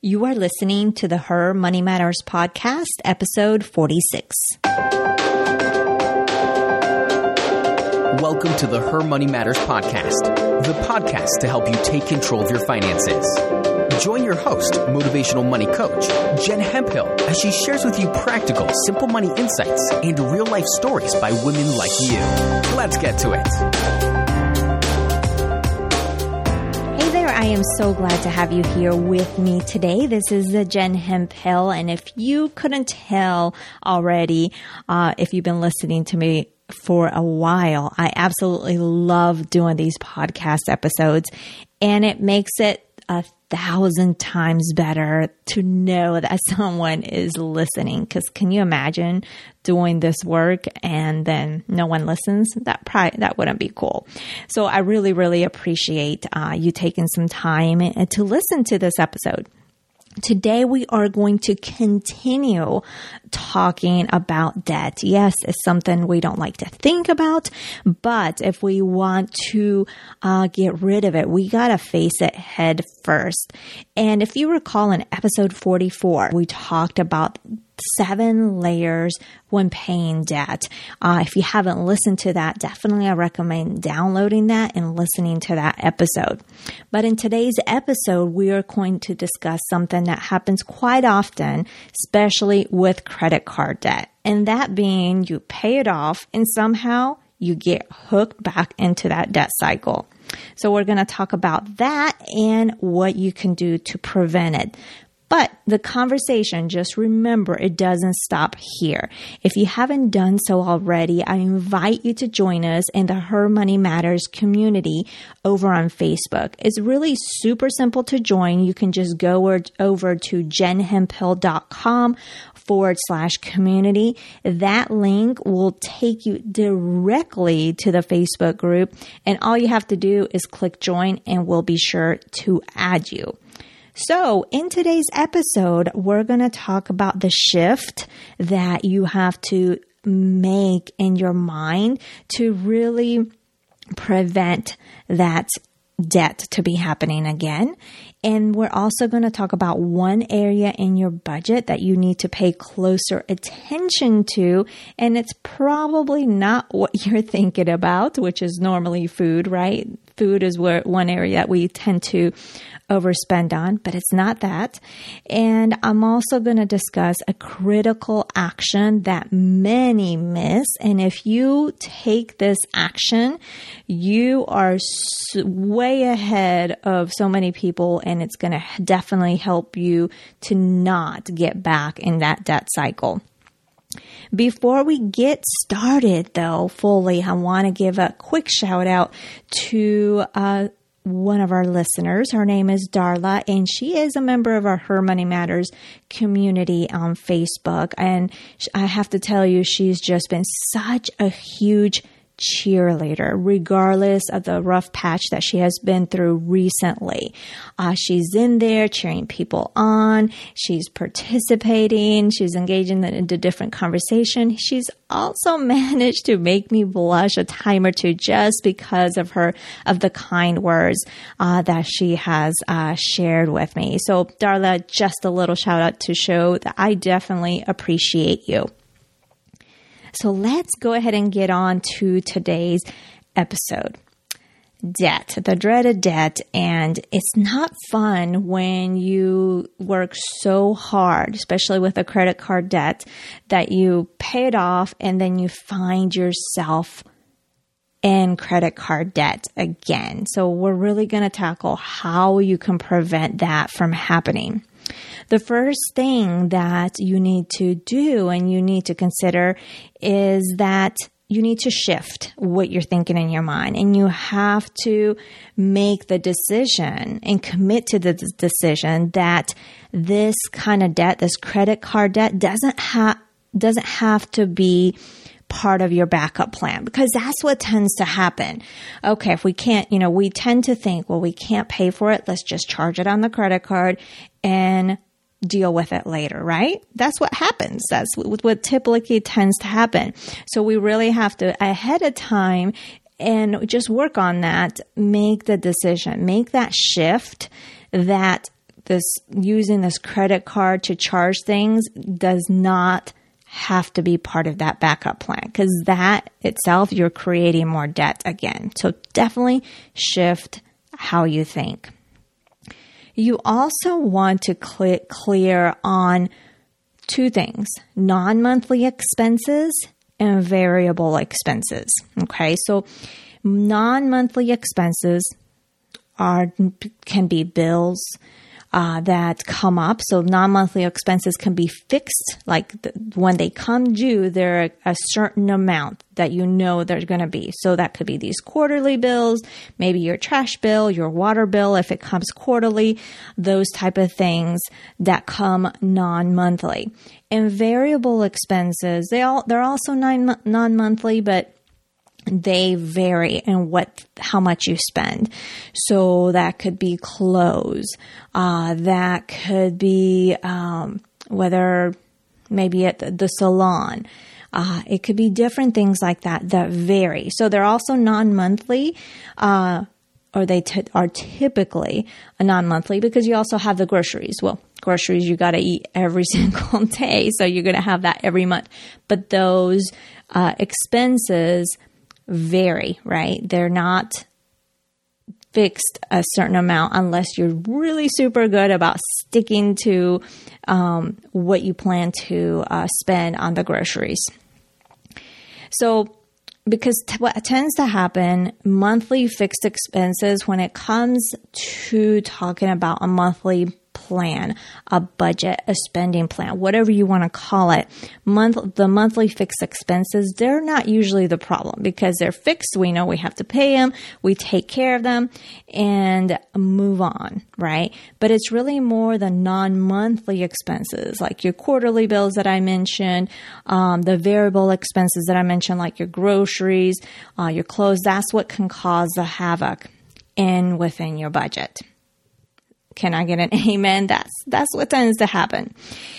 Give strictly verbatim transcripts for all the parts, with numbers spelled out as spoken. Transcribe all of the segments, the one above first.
You are listening to the Her Money Matters podcast, episode forty-six. Welcome to the Her Money Matters podcast, the podcast to help you take control of your finances. Join your host, motivational money coach, Jen Hemphill, as she shares with you practical, simple money insights and real-life stories by women like you. Let's get to it. Hey there, I am so glad to have you here with me today. This is the Jen Hemphill, and if you couldn't tell already, uh, if you've been listening to me for a while, I absolutely love doing these podcast episodes, and it makes it a thousand times better to know that someone is listening. Because can you imagine doing this work and then no one listens? That probably, that wouldn't be cool. So I really, really appreciate uh, you taking some time to listen to this episode. Today, we are going to continue talking about debt. Yes, it's something we don't like to think about, but if we want to uh, get rid of it, we got to face it head first. And if you recall in episode forty-four, we talked about seven layers when paying debt. Uh, if you haven't listened to that, definitely I recommend downloading that and listening to that episode. But in today's episode, we are going to discuss something that happens quite often, especially with credit card debt. And that being you pay it off and somehow you get hooked back into that debt cycle. So we're going to talk about that and what you can do to prevent it. But the conversation, just remember, it doesn't stop here. If you haven't done so already, I invite you to join us in the Her Money Matters community over on Facebook. It's really super simple to join. You can just go over to jenhemphill.com forward slash community. That link will take you directly to the Facebook group. And all you have to do is click join and we'll be sure to add you. So in today's episode, we're going to talk about the shift that you have to make in your mind to really prevent that debt to be happening again. And we're also going to talk about one area in your budget that you need to pay closer attention to. And it's probably not what you're thinking about, which is normally food, right? Food is where one area that we tend to overspend on, but it's not that. And I'm also going to discuss a critical action that many miss. And if you take this action, you are way ahead of so many people, and it's going to definitely help you to not get back in that debt cycle. Before we get started, though, fully, I want to give a quick shout out to uh, one of our listeners. Her name is Darla, and she is a member of our Her Money Matters community on Facebook. And I have to tell you, she's just been such a huge cheerleader, regardless of the rough patch that she has been through recently. Uh, she's in there cheering people on. She's participating. She's engaging in the different conversation. She's also managed to make me blush a time or two just because of her, of the kind words uh, that she has uh, shared with me. So Darla, just a little shout out to show that I definitely appreciate you. So let's go ahead and get on to today's episode. Debt, the dreaded debt. And it's not fun when you work so hard, especially with a credit card debt, that you pay it off and then you find yourself in credit card debt again. So we're really going to tackle how you can prevent that from happening. The first thing that you need to do and you need to consider is that you need to shift what you're thinking in your mind, and you have to make the decision and commit to the decision that this kind of debt, this credit card debt, doesn't have doesn't have to be part of your backup plan, because that's what tends to happen. Okay, if we can't, you know, we tend to think, well, we can't pay for it. Let's just charge it on the credit card and deal with it later, right? That's what happens. That's what typically tends to happen. So we really have to, ahead of time, and just work on that, make the decision, make that shift that this using this credit card to charge things does not have to be part of that backup plan, because that itself, you're creating more debt again. So definitely shift how you think. You also want to clear, clear on two things: non-monthly expenses and variable expenses. Okay, so non-monthly expenses are can be bills uh, that come up. So non-monthly expenses can be fixed, like the, when they come due, they're a, a certain amount that you know they're going to be. So that could be these quarterly bills, maybe your trash bill, your water bill if it comes quarterly, those type of things that come non-monthly. And variable expenses, they all they're also non non-monthly, but they vary in what, how much you spend. So that could be clothes. Uh, that could be, um, whether maybe at the, the salon. Uh, it could be different things like that that vary. So they're also non-monthly, uh, or they t- are typically a non-monthly, because you also have the groceries. Well, groceries you got to eat every single day, so you're going to have that every month. But those uh, expenses vary, right? They're not fixed a certain amount unless you're really super good about sticking to um, what you plan to uh, spend on the groceries. So because t- what tends to happen, monthly fixed expenses, when it comes to talking about a monthly plan, a budget, a spending plan, whatever you want to call it, month the monthly fixed expenses, they're not usually the problem, because they're fixed. We know we have to pay them. We take care of them and move on, right? But it's really more the non-monthly expenses, like your quarterly bills that I mentioned, um, the variable expenses that I mentioned, like your groceries, uh, your clothes. That's what can cause the havoc in within your budget. Can I get an amen? That's, that's what tends to happen.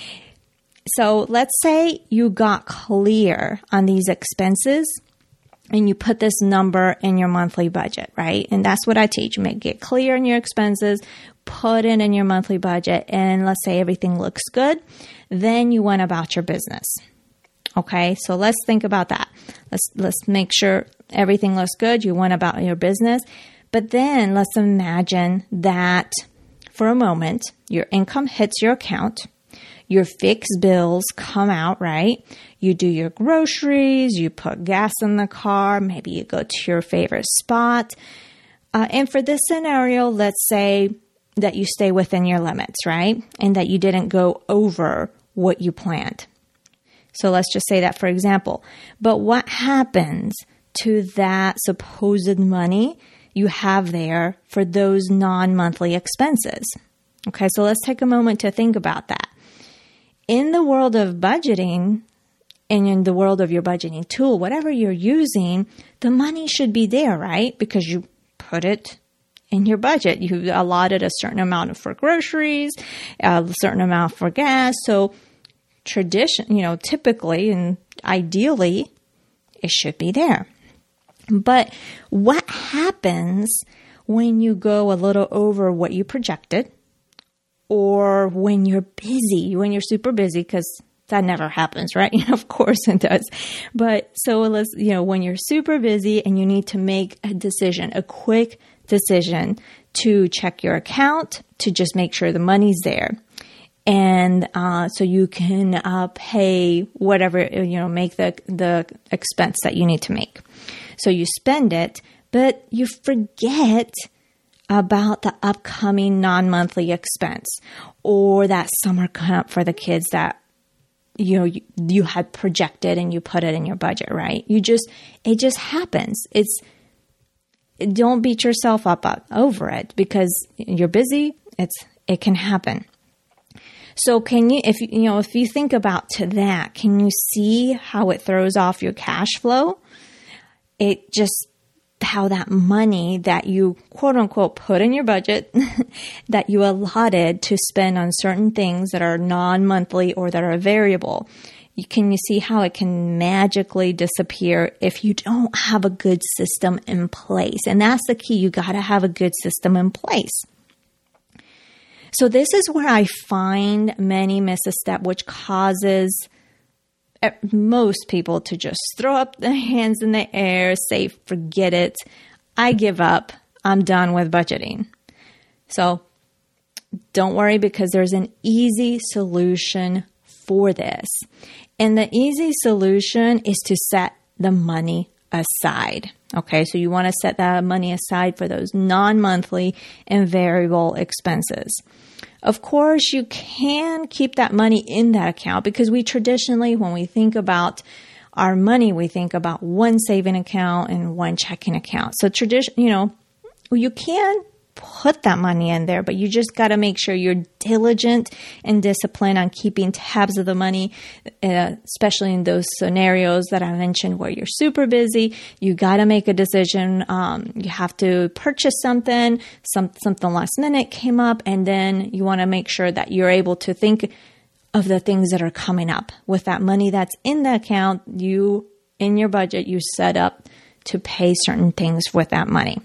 So let's say you got clear on these expenses and you put this number in your monthly budget, right? And that's what I teach. You may get clear on your expenses, put it in your monthly budget, and let's say everything looks good. Then you went about your business. Okay. So let's think about that. Let's, let's make sure everything looks good. You went about your business, but then let's imagine that for a moment, your income hits your account, your fixed bills come out, right? You do your groceries, you put gas in the car, maybe you go to your favorite spot. Uh, and for this scenario, let's say that you stay within your limits, right? And that you didn't go over what you planned. So let's just say that, for example. But what happens to that supposed money you have there for those non-monthly expenses? Okay, so let's take a moment to think about that. In the world of budgeting, and in the world of your budgeting tool, whatever you're using, the money should be there, right? Because you put it in your budget. You allotted a certain amount for groceries, a certain amount for gas. So tradition, you know, typically and ideally, it should be there. But what happens when you go a little over what you projected, or when you're busy, when you're super busy, because that never happens, right? Of course it does. But so let's, you know, when you're super busy and you need to make a decision, a quick decision to check your account, to just make sure the money's there. And uh, so you can uh, pay whatever, you know, make the the expense that you need to make. So you spend it, but you forget about the upcoming non-monthly expense, or that summer camp for the kids that, you know, you, you had projected and you put it in your budget, right? You just, it just happens. It's, don't beat yourself up over it, because you're busy. It's, it can happen. So can you, if you know, if you think about to that, can you see how it throws off your cash flow? It just, how that money that you quote unquote put in your budget, that you allotted to spend on certain things that are non-monthly or that are variable, you, can you see how it can magically disappear if you don't have a good system in place? And that's the key. You got to have a good system in place. So this is where I find many miss a step, which causes most people to just throw up their hands in the air, say, forget it. I give up. I'm done with budgeting. So don't worry, because there's an easy solution for this. And the easy solution is to set the money aside. Okay, so you want to set that money aside for those non-monthly and variable expenses. Of course, you can keep that money in that account, because we traditionally, when we think about our money, we think about one saving account and one checking account. So tradition, you know, you can put that money in there, but you just got to make sure you're diligent and disciplined on keeping tabs of the money, uh, especially in those scenarios that I mentioned where you're super busy. You got to make a decision. Um, you have to purchase something, some, something last minute came up, and then you want to make sure that you're able to think of the things that are coming up with that money that's in the account. You, in your budget, you set up to pay certain things with that money.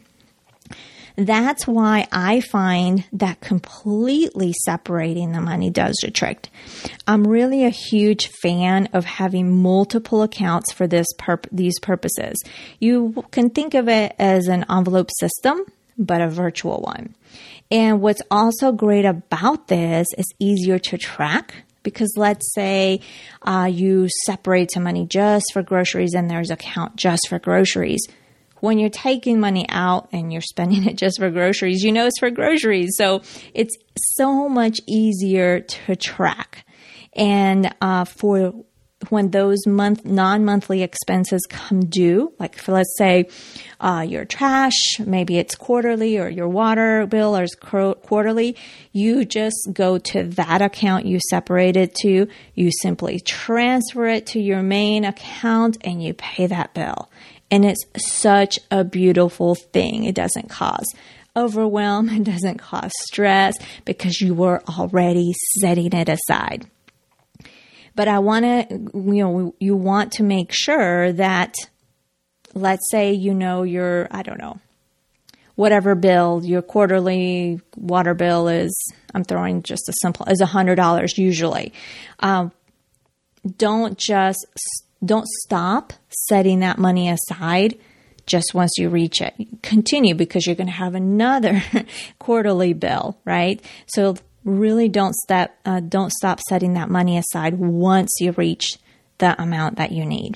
That's why I find that completely separating the money does the trick. I'm really a huge fan of having multiple accounts for this purp- these purposes. You can think of it as an envelope system, but a virtual one. And what's also great about this is easier to track, because let's say uh, you separate some money just for groceries and there's an account just for groceries. When you're taking money out and you're spending it just for groceries, you know it's for groceries. So it's so much easier to track. And uh, for when those month non-monthly expenses come due, like for, let's say uh, your trash, maybe it's quarterly, or your water bill is quarterly, you just go to that account you separated to. You simply transfer it to your main account and you pay that bill. And it's such a beautiful thing. It doesn't cause overwhelm. It doesn't cause stress, because you were already setting it aside. But I want to, you know, you want to make sure that, let's say, you know, your, I don't know, whatever bill, your quarterly water bill is, I'm throwing just a simple, is one hundred dollars usually. Um, don't just Don't stop setting that money aside just once you reach it. Continue, because you're going to have another quarterly bill, right? So really don't step, uh, don't stop setting that money aside once you reach the amount that you need.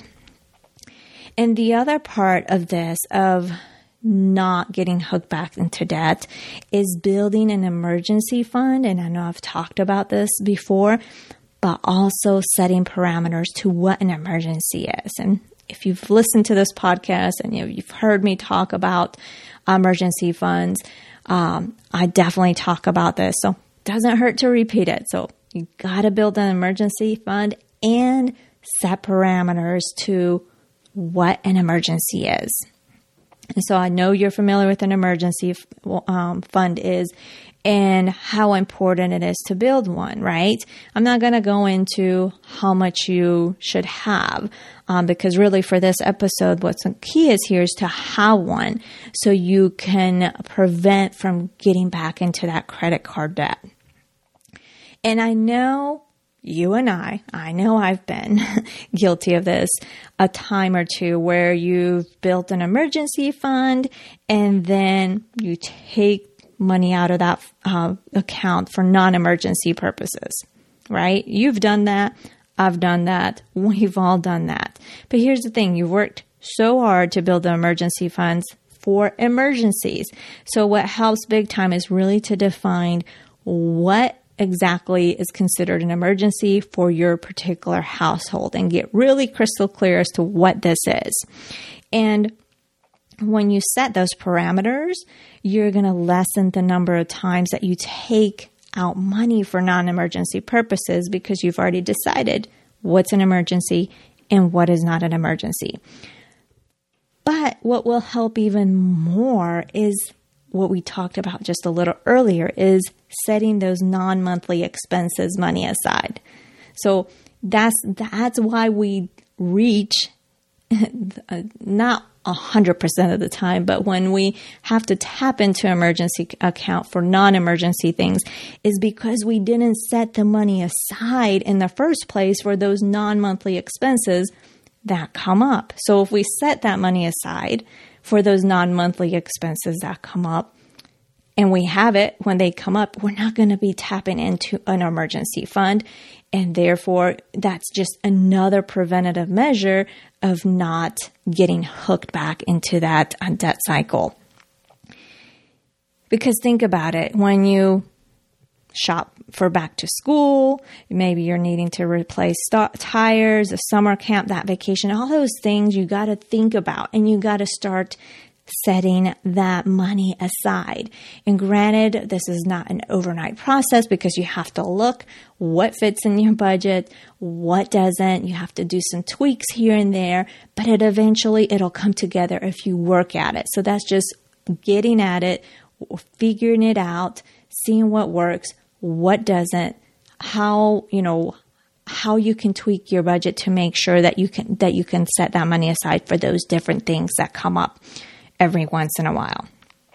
And the other part of this, of not getting hooked back into debt, is building an emergency fund. And I know I've talked about this before, but also setting parameters to what an emergency is. And if you've listened to this podcast and you know, you've heard me talk about emergency funds, um, I definitely talk about this. So it doesn't hurt to repeat it. So you got to build an emergency fund and set parameters to what an emergency is. And so I know you're familiar with an emergency um, fund is, and how important it is to build one, right? I'm not going to go into how much you should have, um, because really for this episode, what's the key is here is to have one, so you can prevent from getting back into that credit card debt. And I know you and I, I know I've been guilty of this a time or two, where you've built an emergency fund and then you take money out of that uh, account for non-emergency purposes, right? You've done that. I've done that. We've all done that. But here's the thing. You've worked so hard to build the emergency funds for emergencies. So what helps big time is really to define what exactly is considered an emergency for your particular household and get really crystal clear as to what this is. And when you set those parameters, you're going to lessen the number of times that you take out money for non-emergency purposes, because you've already decided what's an emergency and what is not an emergency. But what will help even more is what we talked about just a little earlier, is setting those non-monthly expenses money aside. So that's that's why we reach not a hundred percent of the time, but when we have to tap into emergency account for non-emergency things is because we didn't set the money aside in the first place for those non-monthly expenses that come up. So if we set that money aside for those non-monthly expenses that come up, and we have it when they come up, we're not going to be tapping into an emergency fund. And therefore, that's just another preventative measure of not getting hooked back into that debt cycle. Because think about it, when you shop for back to school, maybe you're needing to replace st- tires, a summer camp, that vacation, all those things you got to think about, and you got to start setting that money aside. And granted, this is not an overnight process because you have to look what fits in your budget, what doesn't. You have to do some tweaks here and there, but it eventually it'll come together if you work at it. So that's just getting at it, figuring it out, seeing what works, what doesn't, how, you know, how you can tweak your budget to make sure that you can that you can set that money aside for those different things that come up every once in a while.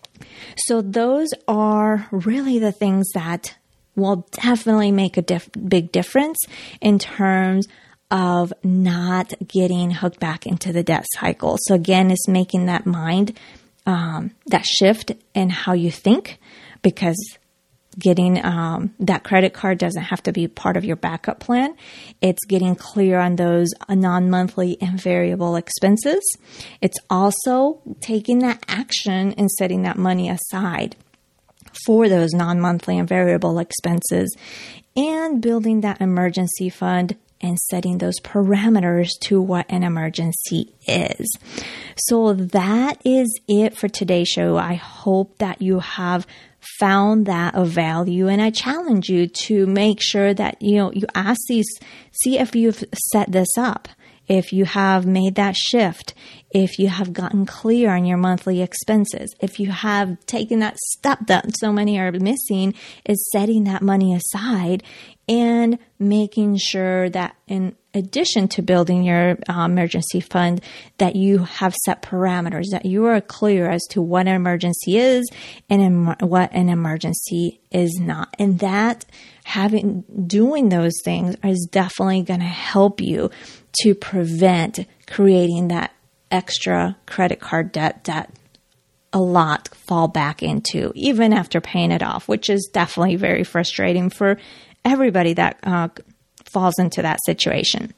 So those are really the things that will definitely make a diff- big difference in terms of not getting hooked back into the debt cycle. So again, it's making that mind, um, that shift in how you think, because getting um, that credit card doesn't have to be part of your backup plan. It's getting clear on those non-monthly and variable expenses. It's also taking that action and setting that money aside for those non-monthly and variable expenses, and building that emergency fund and setting those parameters to what an emergency is. So that is it for today's show. I hope that you have found that of value, and I challenge you to make sure that, you know, you ask these, see if you've set this up, if you have made that shift, if you have gotten clear on your monthly expenses, if you have taken that step that so many are missing, is setting that money aside and making sure that in addition to building your uh, emergency fund, that you have set parameters, that you are clear as to what an emergency is and em- what an emergency is not. And that having, doing those things is definitely going to help you to prevent creating that extra credit card debt that a lot fall back into, even after paying it off, which is definitely very frustrating for everybody that uh, falls into that situation.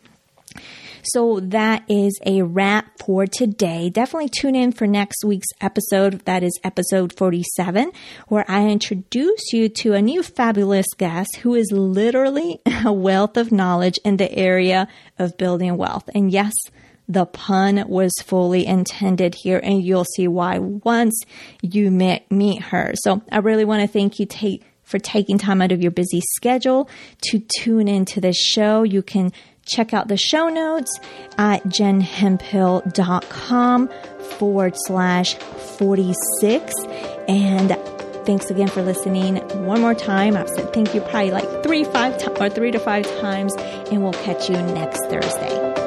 So that is a wrap for today. Definitely tune in for next week's episode. That is episode forty-seven, where I introduce you to a new fabulous guest who is literally a wealth of knowledge in the area of building wealth. And yes, the pun was fully intended here, and you'll see why once you meet, meet her. So I really want to thank you take, for taking time out of your busy schedule to tune into this show. You can check out the show notes at jenhemphill.com forward slash 46. And thanks again for listening one more time. I've said thank you probably like three, five, to- or three to five times, and we'll catch you next Thursday.